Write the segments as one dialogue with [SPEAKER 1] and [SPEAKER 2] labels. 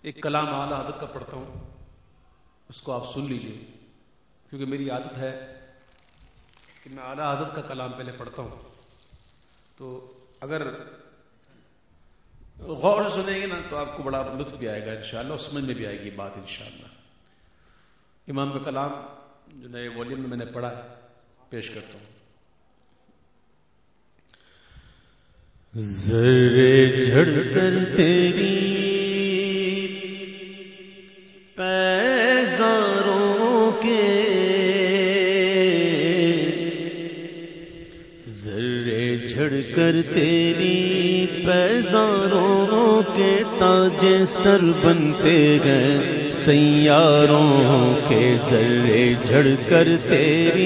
[SPEAKER 1] ایک کلام اعلیٰ حضرت کا پڑھتا ہوں، اس کو آپ سن لیجئے، کیونکہ میری عادت ہے کہ میں اعلیٰ حضرت کا کلام پہلے پڑھتا ہوں، تو اگر غور سے سنیں گے نا تو آپ کو بڑا لطف بھی آئے گا انشاءاللہ، اور سمجھ میں بھی آئے گی بات انشاءاللہ۔ امام کا کلام جو نئے والیوم میں نے پڑھا ہے پیش کرتا ہوں۔
[SPEAKER 2] ذرے جھڑ کر تیری پیزاروں کے، ذرے جھڑ کر تیری پیزاروں کے تاج سر بنتے گئے سیاروں کے، ذرے جھڑ کر تیری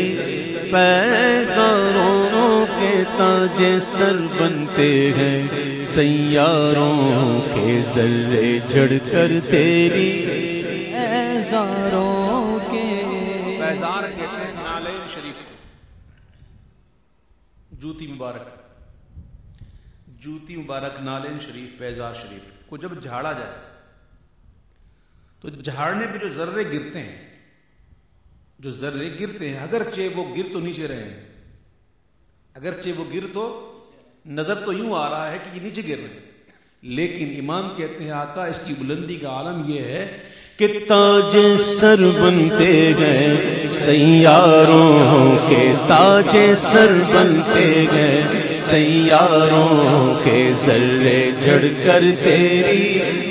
[SPEAKER 2] پیزاروں کے تاج سر بنتے ہیں سیاروں کے، ذرے جھڑ کر تیری پیزاروں کے۔
[SPEAKER 1] پیزار کہتے ہیں نالین شریف کو، جوتی مبارک، جوتی مبارک نالین شریف، پیزار شریف کو جب جھاڑا جائے تو جھاڑنے پہ جو ذرے گرتے ہیں، جو ذرے گرتے ہیں، اگرچہ وہ گر تو نیچے رہے ہیں، اگرچہ وہ گر تو نظر تو یوں آ رہا ہے کہ یہ نیچے گر رہے ہیں، لیکن امام کہتے ہیں آقا اس کی بلندی کا عالم یہ ہے
[SPEAKER 2] کہ تاج سر بنتے گئے سیاروں کے، تاج سر بنتے گئے سیاروں کے، ذرے جھڑ کر تیری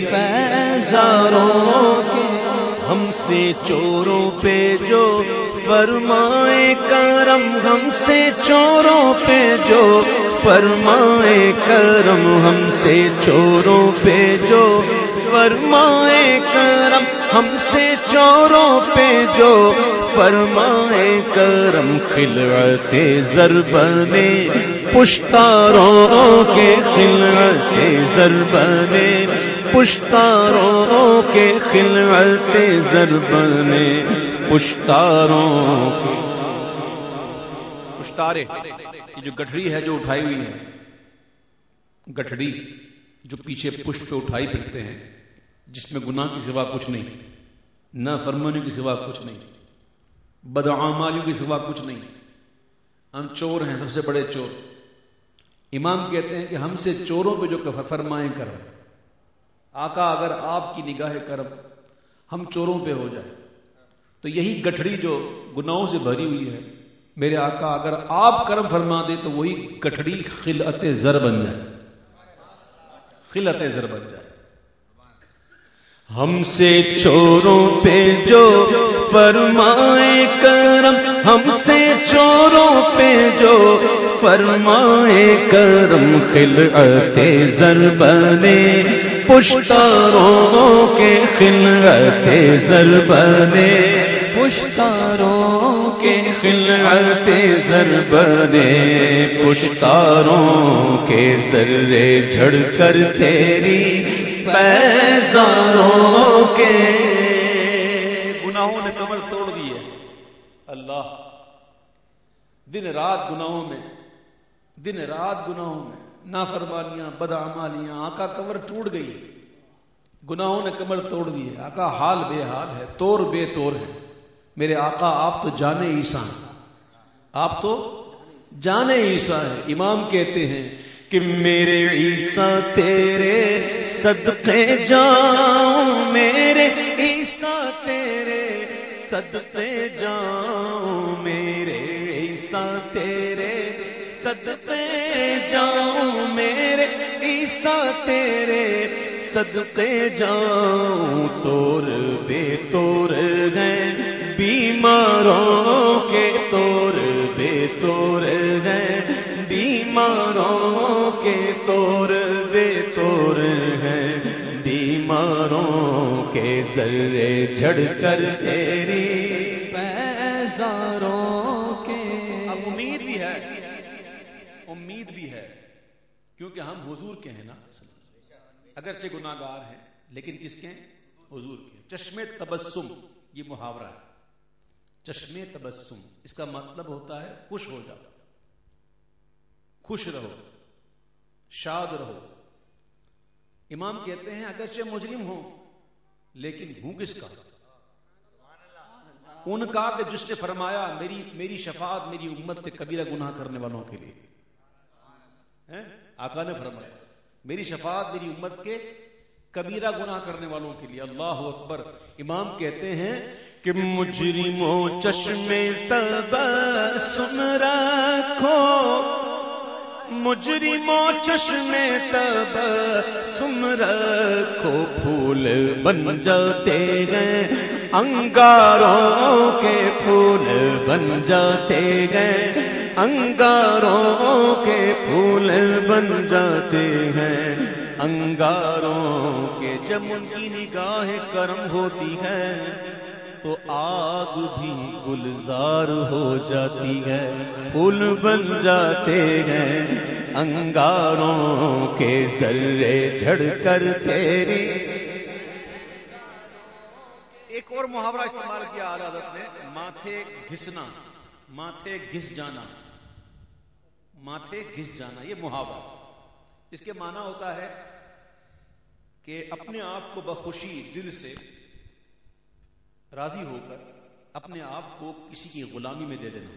[SPEAKER 2] پیزاروں کے، ہم سے چوروں پہ جو فرمائے کرم، ہم سے چوروں پہ جو فرمائے کرم، ہم سے چوروں پہ جو فرمائے کرم، ہم سے چوروں پہ جو فرمائے کرم، خلعت زر بنے پشتاروں کے، خلعت زر بنے پشتاروں کے، خلعت زر بنے پشتاروں کے۔
[SPEAKER 1] پشتارے یہ جو گٹھڑی ہے جو اٹھائی ہوئی ہے، گٹھڑی جو پیچھے پشت پہ اٹھائی پھرتے ہیں، جس میں گناہ کی سوا کچھ نہیں، نافرمانی کی سوا کچھ نہیں، بدعمالیوں کی سوا کچھ نہیں، ہم چور ہیں، سب سے بڑے چور۔ امام کہتے ہیں کہ ہم سے چوروں پہ جو فرمائیں کرم، آقا اگر آپ کی نگاہ کرم ہم چوروں پہ ہو جائے تو یہی گٹھڑی جو گناہوں سے بھری ہوئی ہے، میرے آقا اگر آپ کرم فرما دے تو وہی گٹھڑی خلعت زر بن جائے، خلعت زر بن جائے۔
[SPEAKER 2] ہم سے چوروں پہ جو فرمائے کرم، ہم سے چوروں پہ جو فرمائے کرم، خلعت زر بنے پشتاروں کے، خلعت زر بنے پشتاروں کے، خلعت زر بنے پشتاروں کے، ذرے جھڑ کر تیری پیزاروں کے۔
[SPEAKER 1] گناہوں نے کمر توڑ دی ہے، اللہ دن رات گناہوں میں، دن رات گناہوں میں، نافرمانیاں، بدعمالیاں، آقا کمر ٹوٹ گئی، گناہوں نے کمر توڑ دی ہے، آقا حال بے حال ہے، طور بے طور ہے۔ میرے آقا آپ تو جانے عیسیٰ ہیں، آپ تو جانے عیسیٰ ہیں۔ امام کہتے ہیں
[SPEAKER 2] کہ میرے عیسیٰ تیرے صدقے جاؤں، میرے عیسیٰ تیرے صدقے جاؤں، میرے عیسیٰ تیرے صدقے جاؤں، میرے عیسیٰ تیرے صدقے جاؤں، طور بے طور ہیں بیماروں کے، طور بے طور ہیں بیماروں کے، طور بے طور ہیں بیماروں کے، ذرے جھڑ کر تیری پیزاروں کے۔
[SPEAKER 1] اب امید بھی ہے، امید بھی ہے، کیونکہ ہم حضور کے ہیں نا، اگرچہ گناہگار ہیں لیکن کس کے ہیں؟ حضور کے۔ چشمے تبسم یہ محاورہ ہے، چشمے تبسم اس کا مطلب ہوتا ہے خوش ہو جاؤ، خوش رہو، شاد رہو۔ امام کہتے ہیں اگرچہ مجرم ہوں لیکن ہوں کس کا؟ ان کا کہ جس نے فرمایا میری شفاعت میری امت کے کبیرہ گناہ کرنے والوں کے لیے. آقا نے فرمایا میری شفاعت میری امت کے کبیرہ گناہ کرنے والوں کے لیے. اللہ اکبر. امام کہتے ہیں
[SPEAKER 2] کہ مجرموں چشمے تبسم رکھو، مجرموں چشمے تبسم رکھو، پھول بن جاتے ہیں انگاروں کے، پھول بن جاتے ہیں انگاروں کے، پھول بن جاتے ہیں انگاروں کے. جب ان کی نگاہ کرم ہوتی ہے تو آگ بھی گلزار ہو جاتی ہے، پھول بن جاتے ہیں انگاروں کے، ذرے جھڑ کر تیری.
[SPEAKER 1] ایک اور محاورہ استعمال کیا اعلیٰ حضرت نے، ماتھے گھسنا، ماتھے گھس جانا، ماتھے گھس جانا. یہ محاورہ اس کے معنی ہوتا ہے کہ اپنے آپ کو بخوشی دل سے راضی ہو کر اپنے آپ کو کسی کی غلامی میں دے دینا،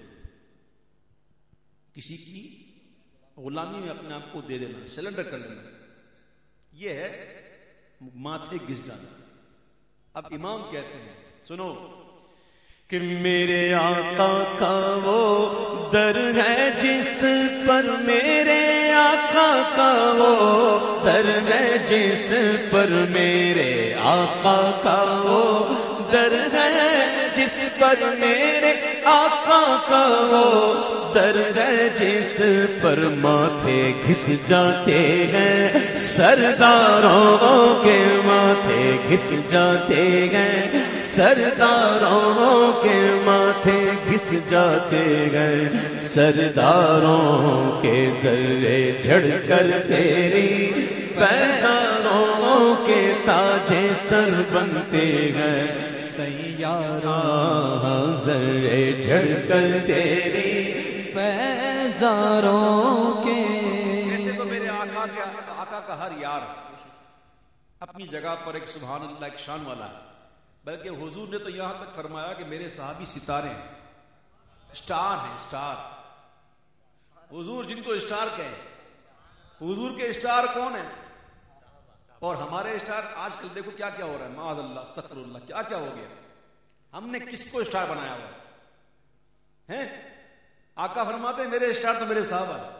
[SPEAKER 1] کسی کی غلامی میں اپنے آپ کو دے دینا، سلنڈر کر لینا. یہ ہے ماتھے گھس جانا. اب امام کہتے ہیں سنو
[SPEAKER 2] کہ میرے آقا کا وہ در ہے جس پر، میرے آقا کا وہ در ہے جس پر، میرے آقا کا وہ در ہے جس پر، میرے آقا کا وہ در ہے جس پر، ماتھے گھس جاتے ہیں سرداروں کے، ماتھے گھس جاتے ہیں سرداروں کے، ماتھے گھس جاتے ہیں سرداروں کے، ذرے جھڑ کر تیری پیزاروں کے تاجے سر بنتے ہیں سیارہ، ذرے جھڑ کر تیری پیزاروں کے.
[SPEAKER 1] ایسے تو میرے آقا کا ہر یار اپنی جگہ پر ایک سبحان اللہ ایک شان والا ہے، بلکہ حضور نے تو یہاں تک فرمایا کہ میرے صحابی ستارے ہیں، اسٹار ہیں، اسٹار. حضور جن کو اسٹار کہیں، حضور کے اسٹار کون ہیں؟ اور ہمارے اسٹار آج کل دیکھو کیا کیا ہو رہا ہے، معاذ اللہ استغفر اللہ، کیا کیا ہو گیا. ہم نے کس کو اسٹار بنایا ہوا ہے؟ آقا فرماتے ہیں میرے اسٹار تو میرے صحابہ ہیں.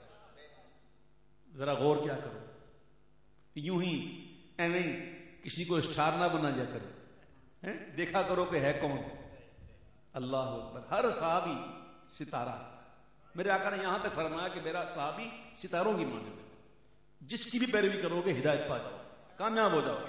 [SPEAKER 1] ذرا غور کیا کرو، یوں ہی ایویں کسی کو اسٹار نہ بنا جا کرو، دیکھا کرو کہ ہے کون. اللہ اکبر. ہر صحابی ستارہ. میرے آقا نے یہاں تک فرمایا کہ میرا صحابی ستاروں کی مانند ہے، جس کی بھی پیروی کرو گے ہدایت پا جاؤ، کامیاب ہو جاؤ گے.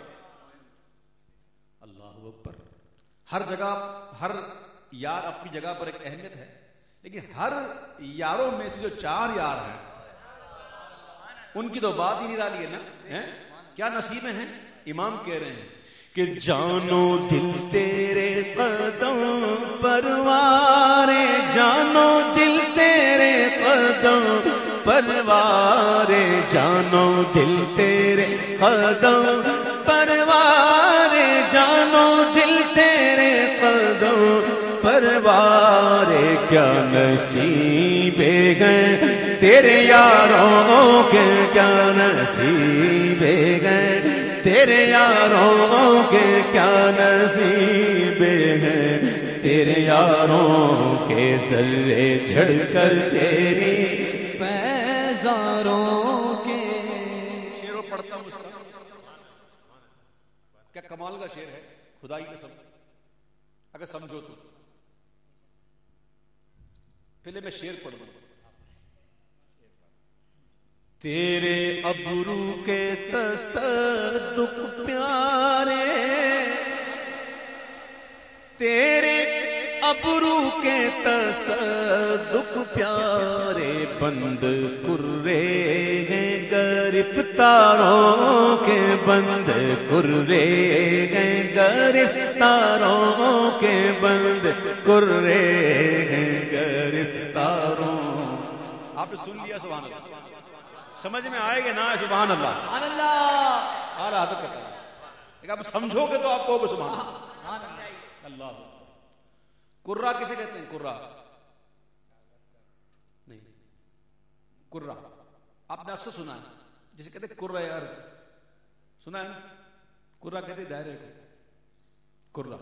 [SPEAKER 1] اللہ اکبر. ہر جگہ ہر یار اپنی جگہ پر ایک اہمیت ہے، لیکن ہر یاروں میں سے جو 4 یار ہیں ان کی تو بات ہی نرالی ہے نا. کیا نصیبیں ہیں. امام کہہ رہے ہیں
[SPEAKER 2] کہ جانو دل تیرے قدم پروارے، جانو دل تیرے قدم پروارے، جانو دل تیرے قدم پروارے، جانو دل تیرے قدم پروارے. کیا نصیب ہیں تیرے یاروں کے، کیا نصیب ہیں تیرے یاروں کے، کیا نصیب ہیں تیرے یاروں کے، ذرے جھڑ کر تیری پیزاروں کے.
[SPEAKER 1] شعر پڑھتا ہوں اس کا، کیا کمال کا شعر ہے خدائی کے سب، اگر سمجھو تو. پہلے میں شعر پڑھ دوں.
[SPEAKER 2] تیرے ابرو کے تصدق پیارے، تیرے ابرو کے تصدق پیارے، بند کرے ہیں گرفتاروں کے، بند کرے ہیں گرفتاروں کے، بند کرے ہیں گرفتاروں.
[SPEAKER 1] آپ نے سن لیا سبحان اللہ. سمجھ میں آئے گا نا سبحان اللہ.
[SPEAKER 3] سبحان اللہ.
[SPEAKER 1] اعلیٰ حضرت کا لیکن اب سمجھو گے تو آپ کہو گے سبحان اللہ. کرہ کسے کہتے ہیں؟ کرہ نہیں، کرہ آپ نے اکثر سنا ہے، جسے کہتے ہیں کرہ ارض، سنا ہے نا؟ کرہ کہتے ہیں دائرے کو، کرہ.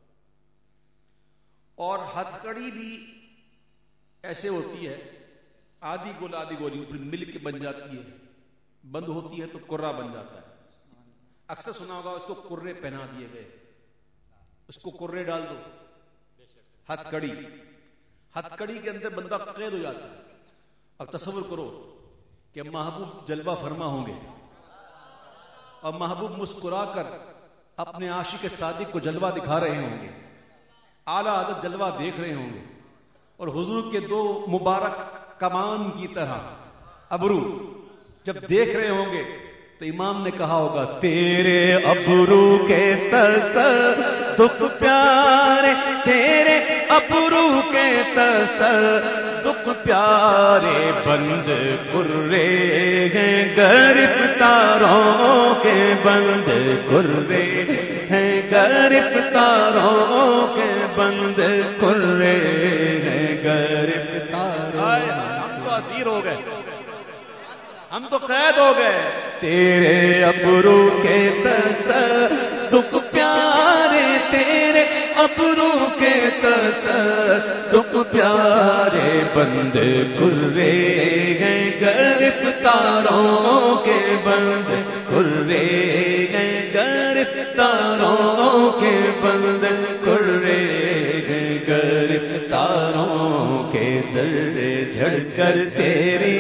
[SPEAKER 1] اور ہتھکڑی بھی ایسے ہوتی ہے، آدھی گول آدھی گولی اوپر مل کے بن جاتی ہے، بند ہوتی ہے تو کرہ بن جاتا ہے. اکثر سنا ہوگا اس کو کرے پہنا دیے گئے، اس کو کرے ڈال دو. ہتھکڑی، ہتھکڑی کے اندر بندہ قید ہو جاتا ہے. اب تصور کرو کہ محبوب جلوہ فرما ہوں گے اور محبوب مسکرا کر اپنے عاشق صادق کو جلوہ دکھا رہے ہوں گے، اعلیٰ حضرت جلوہ دیکھ رہے ہوں گے، اور حضور کے دو مبارک کمان کی طرح ابرو جب دیکھ رہے ہوں گے تو امام نے کہا ہوگا تیرے ابرو کے تصدق پیارے، تیرے ابرو کے تصدق پیارے، بند کرے ہیں گرفتاروں کے، بند کرے ہیں گرفتاروں کے، بند کرے ہیں گرفتاروں. ہم تو اسیر ہو گئے، ہم تو قید ہو گئے. تیرے ابرو کے تصدق پیارے، تیرے ابرو کے تصدق پیارے، بند کرے ہیں گرفتاروں کے، بند کرے ہیں گرفتاروں کے، بند کرے ہیں گرفتاروں کے. سر جھڑ کر تیری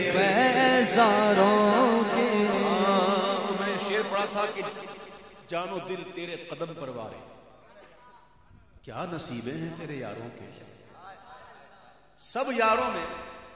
[SPEAKER 1] پیزاروں کے. میں نے شعر پڑھا تھا کہ جان و دل تیرے قدم پر وارے، کیا نصیبیں ہیں تیرے یاروں کے. سب یاروں میں،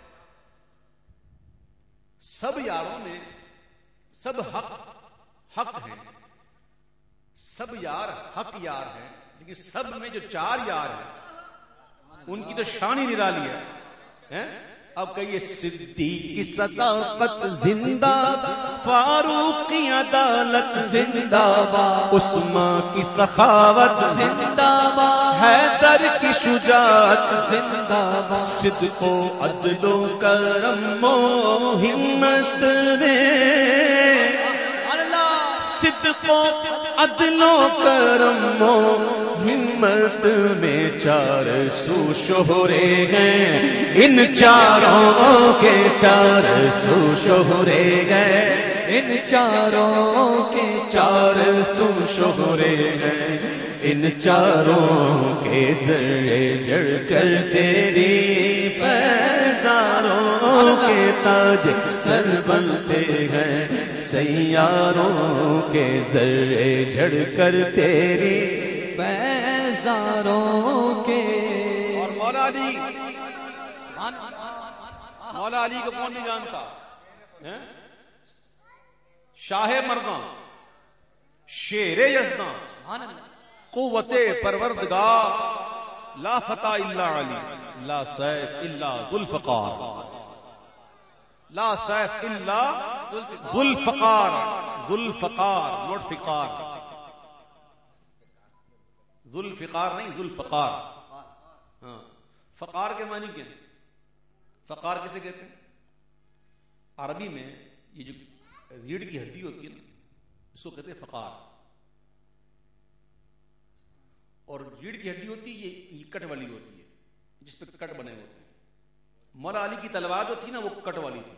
[SPEAKER 1] سب یاروں میں سب حق ہیں، سب یار حق یار ہیں، لیکن سب میں جو چار یار ہیں ان کی تو شان ہی نرالی ہے. اب کہیے صدیق کی صداقت زندہ باد، فاروق کی عدالت زندہ باد، عثمان کی سخاوت زندہ باد، حیدر کی شجاعت زندہ باد، صدق و عدل و کرم و ہمت میں، صدق و عدل و کرم و ہمت میں چار سو شہرے ہیں، ان چاروں کے چار سو شہرے ہیں، ان چاروں کے چار سو شہرے ہیں، ان چاروں کے ذرے جڑ کر تیری پیزاروں کے تاج سر بنتے ہیں، سیاروں کے ذرے جڑ کر تیری پیزاروں کے. اور مولا علی، مولا علی کو کون نہیں جانتا؟ شاہ مرداں، شیر یزداں، قوت پروردگار، لا فتح الا علی، لا سیف الا ذو الفقار، لا سیف الا ذو الفقار، ذو الفقار نوٹ فقار، ذو الفقار نہیں ذو الفقار. ہاں، فقار کے معنی کیا ہے؟ فقار کسے کہتے ہیں؟ عربی میں یہ جو ریڑھ کی ہڈی ہوتی ہے نا، اس کو کہتے ہیں فقار. اور ریڑھ کی ہڈی ہوتی ہے یہ کٹ والی ہوتی ہے، جس پہ کٹ بنے ہوتے ہیں. مولا علی کی تلوار جو تھی نا وہ کٹ والی تھی،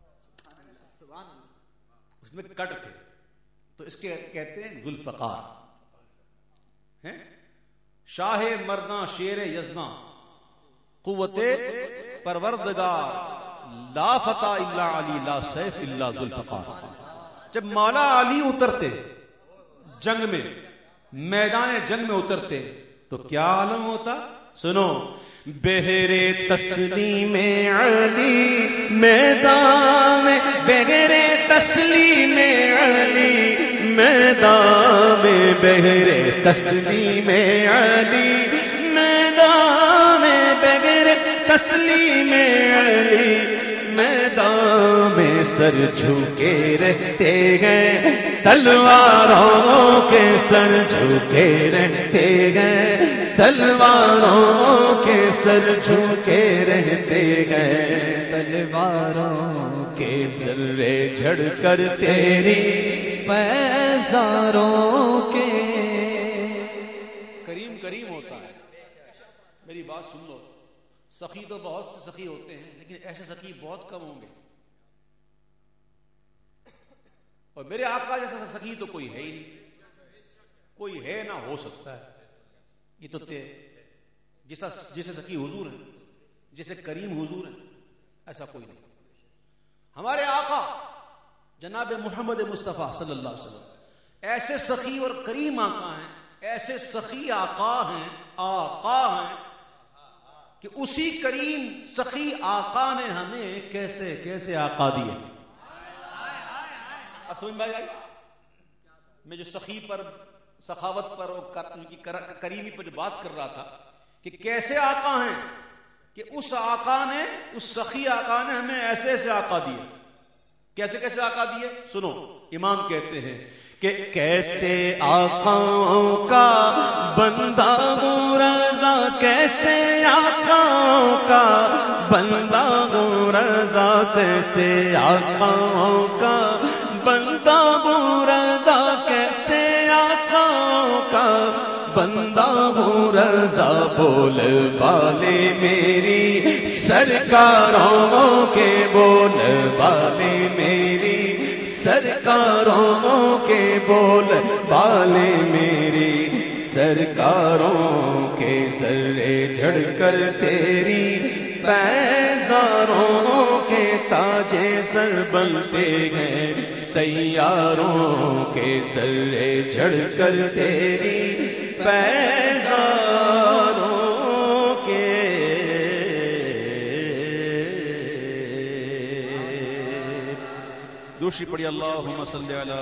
[SPEAKER 1] اس میں کٹ تھے، تو اس کے کہتے ہیں ذو الفقار. شاہ مرداں، شیر یزداں، قوت پروردگار، لا فتح الا علی، لا سیف الا ذو الفقار. جب مولا علی اترتے جنگ میں، میدان جنگ میں اترتے تو کیا عالم ہوتا؟ سنو، بہرے تسلیم علی میدان میں، بہرے تسلیم علی میدان میں، بہرے تسلیم علی میدان میں، بہرے تسلیم علی
[SPEAKER 2] میدان میں سر جھکے رہتے ہیں، تلواروں کے سر جھکے رہتے ہیں، تلواروں کے سر جھکے رہتے ہیں، تلواروں کے ذرے جھڑ کر تیری پیزاروں کے۔
[SPEAKER 1] کریم کریم ہوتا ہے، میری بات سن لو، سخی تو بہت سے سخی ہوتے ہیں لیکن ایسے سخی بہت کم ہوں گے، اور میرے آقا جیسا سخی تو کوئی ہے ہی نہیں، کوئی ہے نہ ہو سکتا ہے۔ یہ تو جیسے سخی حضور ہیں، جیسے کریم حضور ہیں، ایسا کوئی نہیں۔ ہمارے آقا جناب محمد مصطفیٰ صلی اللہ علیہ وسلم ایسے سخی اور کریم آقا ہیں، ایسے سخی آقا ہیں کہ اسی کریم سخی آقا نے ہمیں کیسے کیسے آقا دیے۔ اب سمجھ میں آئی؟ میں جو سخی پر، سخاوت پر اور کریمی پر جو بات کر رہا تھا کہ کیسے آقا ہیں، کہ اس آقا نے، اس سخی آقا نے ہمیں ایسے ایسے آقا دیے۔ کیسے کیسے آقا دیے؟ سنو، امام کہتے ہیں
[SPEAKER 2] کہ کیسے آقاؤں کا بندہ ہوں رضا، کیسے آقاؤں کا بندہ ہوں رضا، کیسے آقاؤں کا بندہ ہوں رضا، کیسے آقاؤں کا بندہ ہوں رضا، بول والے میری سرکاروں کے، بول والے میری سرکاروں کے، بول والے میری سرکاروں کے، ذرے جھڑ کر تیری پیزاروں کے، تاجے سر بنتے ہیں سیاروں کے، ذرے جھڑ کر تیری پیزاروں کے۔
[SPEAKER 1] دوسری پڑھی اللہم صلی علی